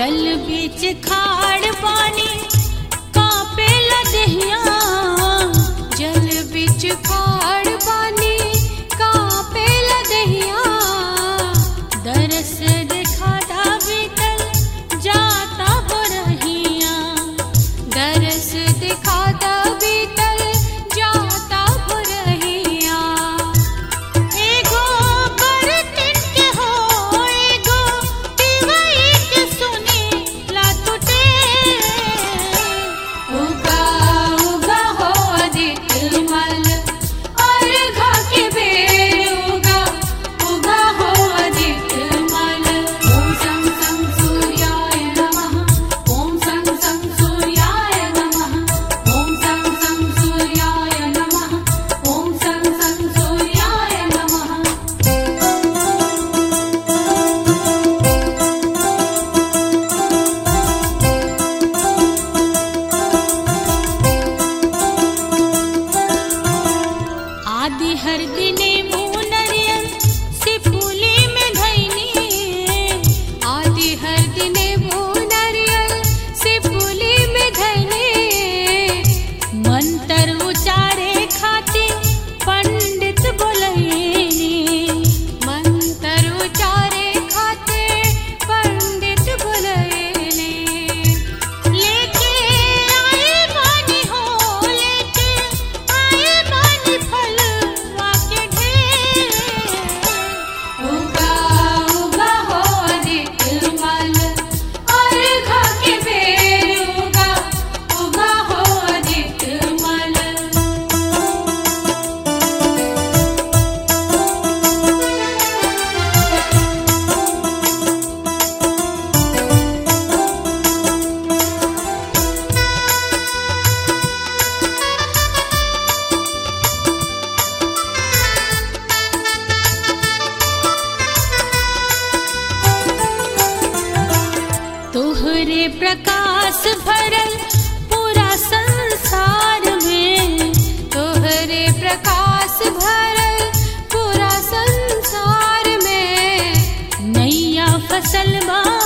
जल बीच खाड़ पानी कांपे लदहिया, जल बीच खाड़ पानी कांपे लदहिया, दरस दिखाता बीतल जाता हो रहिया, दरस दिखाता बीतल जाता हो रहिया। एगो बरतिन के हो एगो टिवई के सुनी ला टूटे, उगा उगा हो आदित्य मल और घा के बेर, उगा उगा हो आदित्य मल। ओम सं सं सूर्याय नमः, ओम सं सं सूर्याय नमः, ओम सं सं सूर्याय नमः, ओम सं सं सूर्याय नमः। आदि हर दिने मुँह नरियल से फूली में धैनी, आदि हर दिने मुँह नरियल से फूली में धैनी, मंत्र उचारे खातिर पंडित बोलैनी, मंत्र उचारे खातिर पंडित बोलैनी। लेके आए बानी हो लेके आए बानी फलवा के ढेर, उगा उगा हो आदित्य मल और घा के बेर, उगा उगा हो आदित्य मल। तोहरे प्रकाश भरल पूरा संसार में, तोहरे प्रकाश भरल पूरा संसार में, नैया फसल बा